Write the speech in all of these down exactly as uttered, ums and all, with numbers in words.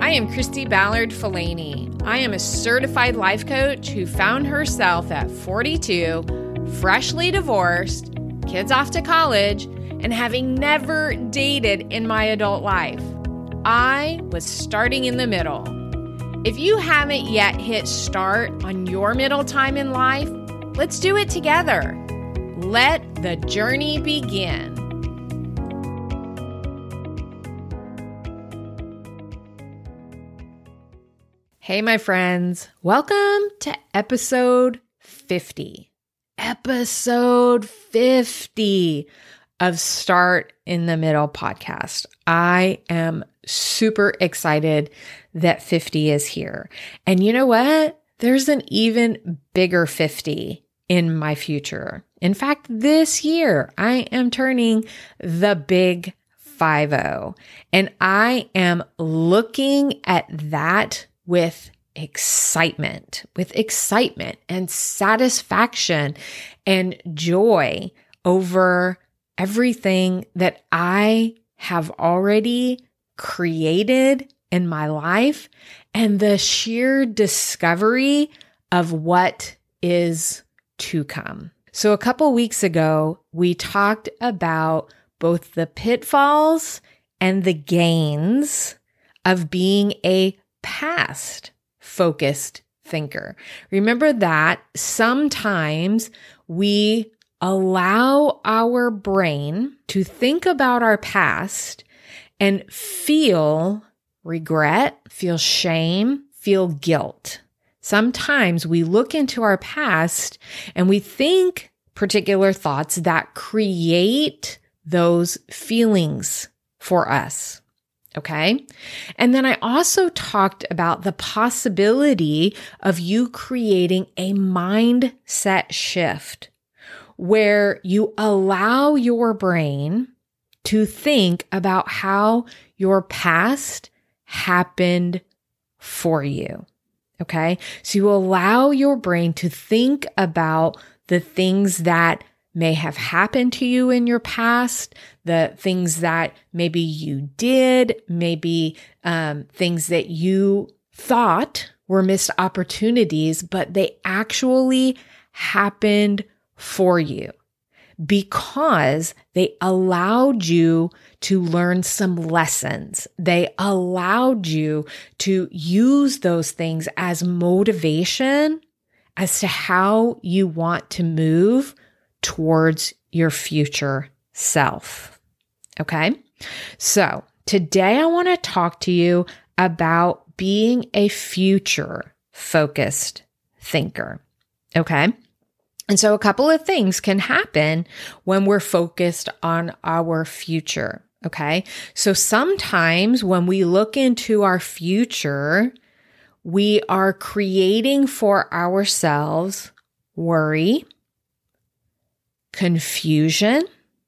I am Christy Ballard Falani. I am a certified life coach who found herself at forty-two, freshly divorced, kids off to college, and having never dated in my adult life. I was starting in the middle. If you haven't yet hit start on your middle time in life, let's do it together. Let the journey begin. Hey, my friends. Welcome to episode fifty. Episode fifty of Start in the Middle podcast. I am super excited that fifty is here. And you know what? There's an even bigger fifty in my future. In fact, this year, I am turning the big fifty. And I am looking at that with excitement, with excitement and satisfaction and joy over everything that I have already created in my life and the sheer discovery of what is to come. So a couple weeks ago, we talked about both the pitfalls and the gains of being a past-focused thinker. Remember that sometimes we allow our brain to think about our past and feel regret, feel shame, feel guilt. Sometimes we look into our past and we think particular thoughts that create those feelings for us. Okay. And then I also talked about the possibility of you creating a mindset shift where you allow your brain to think about how your past happened for you. Okay. So you allow your brain to think about the things that may have happened to you in your past, the things that maybe you did, maybe um, things that you thought were missed opportunities, but they actually happened for you because they allowed you to learn some lessons. They allowed you to use those things as motivation as to how you want to move towards your future self. Okay. So today I want to talk to you about being a future focused thinker. Okay. And so a couple of things can happen when we're focused on our future. Okay. So sometimes when we look into our future, we are creating for ourselves worry, confusion,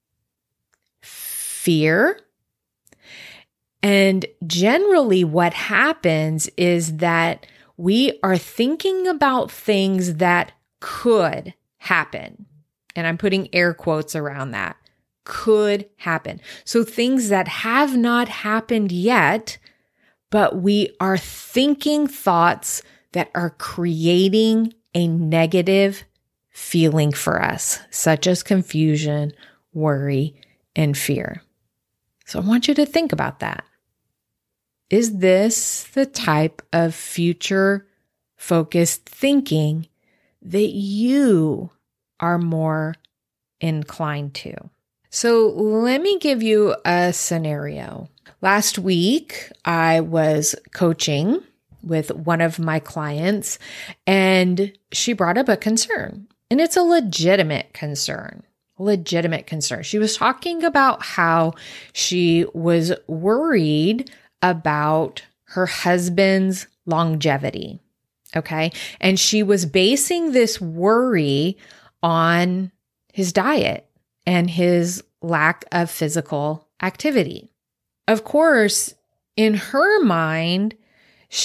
fear. And generally what happens is that we are thinking about things that could happen. And I'm putting air quotes around that. Could happen. So things that have not happened yet, but we are thinking thoughts that are creating a negative feeling for us, such as confusion, worry, and fear. So I want you to think about that. Is this the type of future-focused thinking that you are more inclined to? So let me give you a scenario. Last week, I was coaching with one of my clients, and she brought up a concern. And it's a legitimate concern, legitimate concern. She was talking about how she was worried about her husband's longevity. Okay. And she was basing this worry on his diet and his lack of physical activity. Of course, in her mind,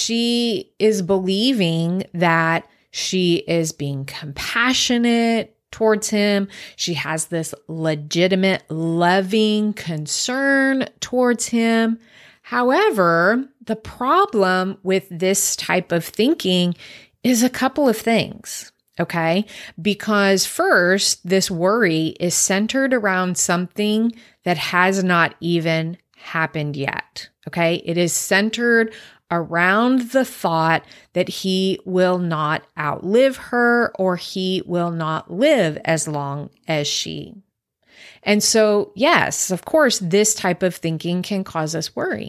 she is believing that she is being compassionate towards him. She has this legitimate, loving concern towards him. However, the problem with this type of thinking is a couple of things, okay? Because first, this worry is centered around something that has not even happened yet, okay? It is centered around the thought that he will not outlive her or he will not live as long as she. And so, yes, of course, this type of thinking can cause us worry.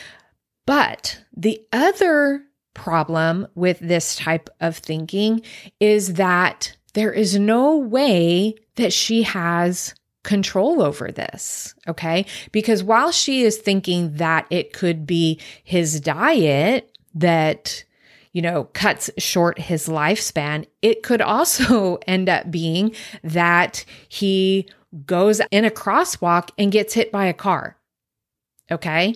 But the other problem with this type of thinking is that there is no way that she has control over this, okay? Because while she is thinking that it could be his diet that, you know, cuts short his lifespan, it could also end up being that he goes in a crosswalk and gets hit by a car, okay?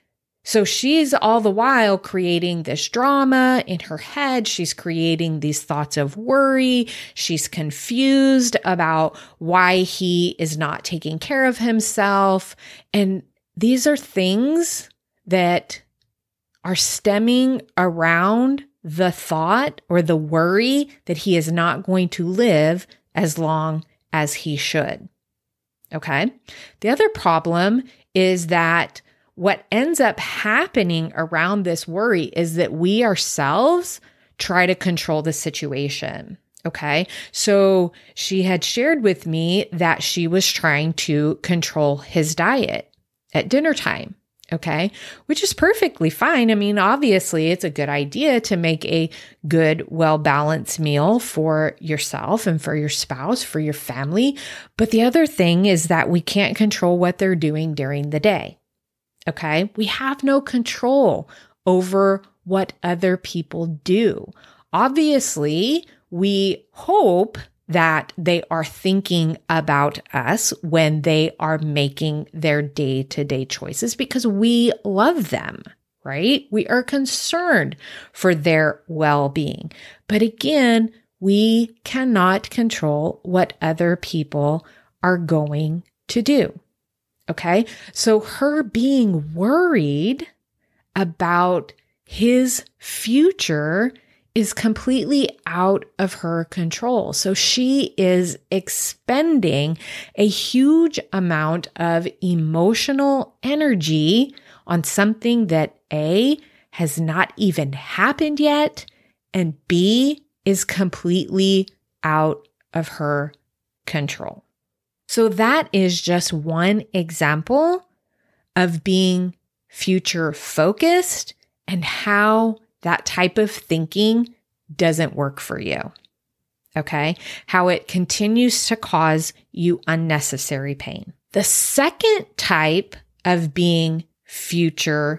So she's all the while creating this drama in her head. She's creating these thoughts of worry. She's confused about why he is not taking care of himself. And these are things that are stemming around the thought or the worry that he is not going to live as long as he should. Okay? The other problem is that what ends up happening around this worry is that we ourselves try to control the situation. Okay. So she had shared with me that she was trying to control his diet at dinner time. Okay. Which is perfectly fine. I mean, obviously it's a good idea to make a good, well-balanced meal for yourself and for your spouse, for your family. But the other thing is that we can't control what they're doing during the day. Okay. We have no control over what other people do. Obviously, we hope that they are thinking about us when they are making their day-to-day choices because we love them, right? We are concerned for their well-being. But again, we cannot control what other people are going to do. Okay, so her being worried about his future is completely out of her control. So she is expending a huge amount of emotional energy on something that A, has not even happened yet, and B, is completely out of her control. So that is just one example of being future focused and how that type of thinking doesn't work for you. Okay? How it continues to cause you unnecessary pain. The second type of being future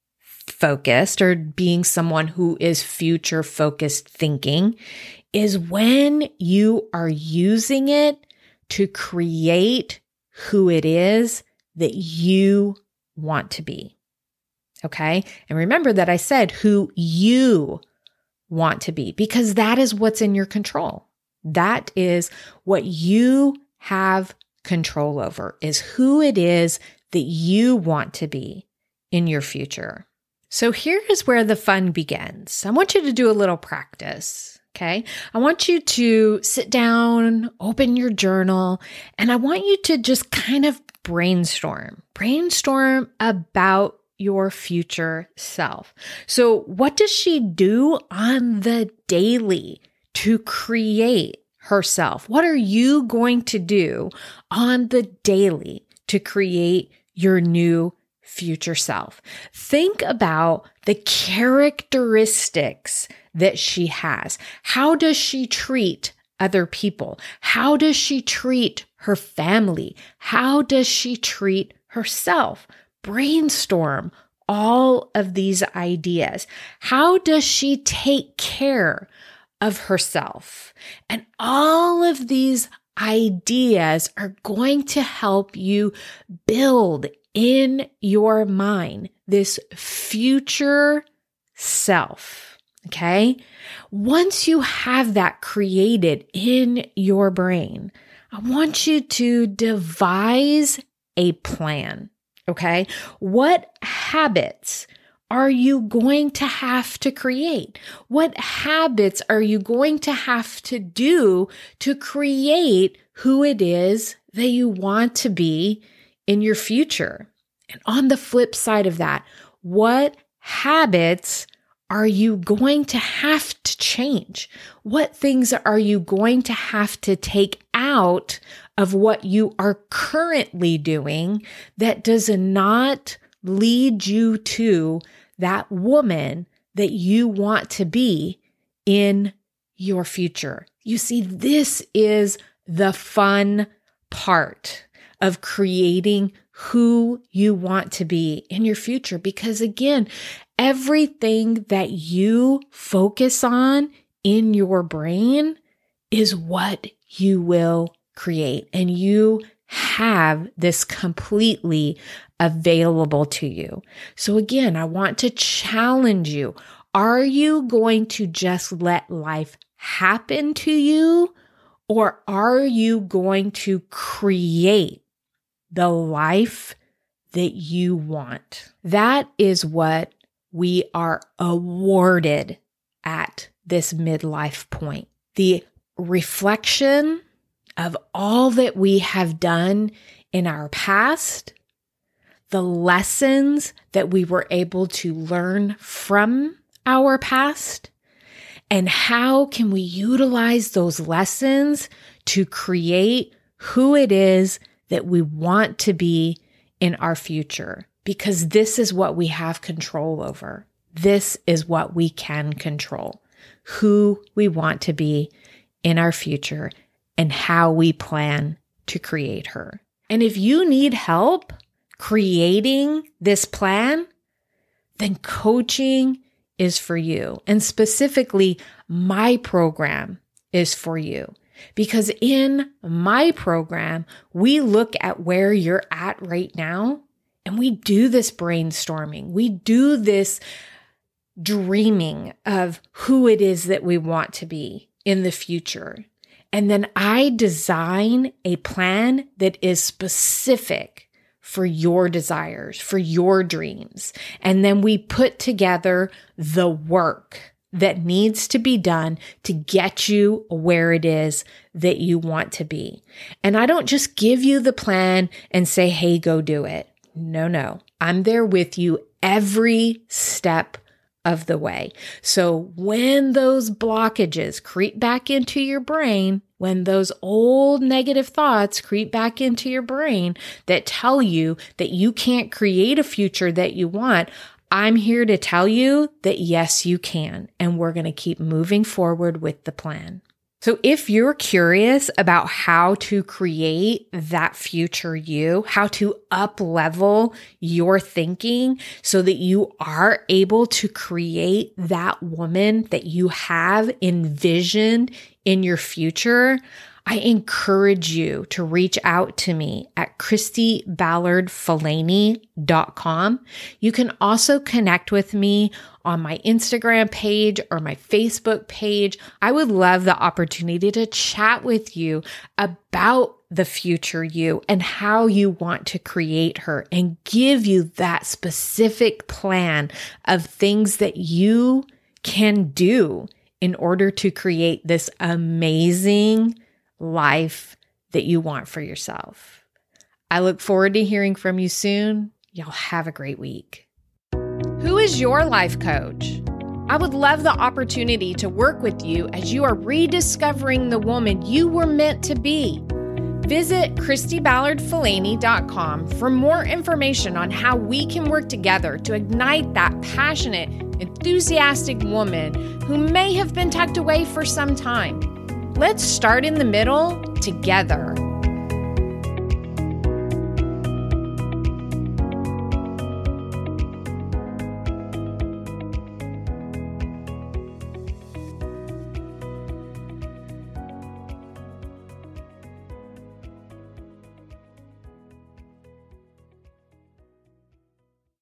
focused or being someone who is future focused thinking is when you are using it to create who it is that you want to be. Okay? And remember that I said who you want to be because that is what's in your control. That is what you have control over, is who it is that you want to be in your future. So here is where the fun begins. I want you to do a little practice. Okay. I want you to sit down, open your journal, and I want you to just kind of brainstorm, brainstorm about your future self. So what does she do on the daily to create herself? What are you going to do on the daily to create your new future self? Think about the characteristics that she has. How does she treat other people? How does she treat her family? How does she treat herself? Brainstorm all of these ideas. How does she take care of herself? And all of these ideas are going to help you build in your mind this future self. Okay. Once you have that created in your brain, I want you to devise a plan. Okay. What habits are you going to have to create? What habits are you going to have to do to create who it is that you want to be in your future? And on the flip side of that, what habits are you going to have to change? What things are you going to have to take out of what you are currently doing that does not lead you to that woman that you want to be in your future? You see, this is the fun part of creating who you want to be in your future. Because again, everything that you focus on in your brain is what you will create. And you have this completely available to you. So again, I want to challenge you. Are you going to just let life happen to you? Or are you going to create the life that you want? That is what we are awarded at this midlife point. The reflection of all that we have done in our past, the lessons that we were able to learn from our past, and how can we utilize those lessons to create who it is that we want to be in our future? Because this is what we have control over. This is what we can control, who we want to be in our future and how we plan to create her. And if you need help creating this plan, then coaching is for you. And specifically, my program is for you. Because in my program, we look at where you're at right now and we do this brainstorming. We do this dreaming of who it is that we want to be in the future. And then I design a plan that is specific for your desires, for your dreams. And then we put together the work that needs to be done to get you where it is that you want to be. And I don't just give you the plan and say, hey, go do it. No, no. I'm there with you every step of the way. So when those blockages creep back into your brain, when those old negative thoughts creep back into your brain that tell you that you can't create a future that you want, I'm here to tell you that yes, you can. And we're going to keep moving forward with the plan. So if you're curious about how to create that future you, how to up level your thinking so that you are able to create that woman that you have envisioned in your future, I encourage you to reach out to me at Christy Ballard Falany dot com. You can also connect with me on my Instagram page or my Facebook page. I would love the opportunity to chat with you about the future you and how you want to create her and give you that specific plan of things that you can do in order to create this amazing life that you want for yourself. I look forward to hearing from you soon. Y'all have a great week. Who is your life coach? I would love the opportunity to work with you as you are rediscovering the woman you were meant to be. Visit Christy Ballard Falany dot com for more information on how we can work together to ignite that passionate, enthusiastic woman who may have been tucked away for some time. Let's start in the middle together.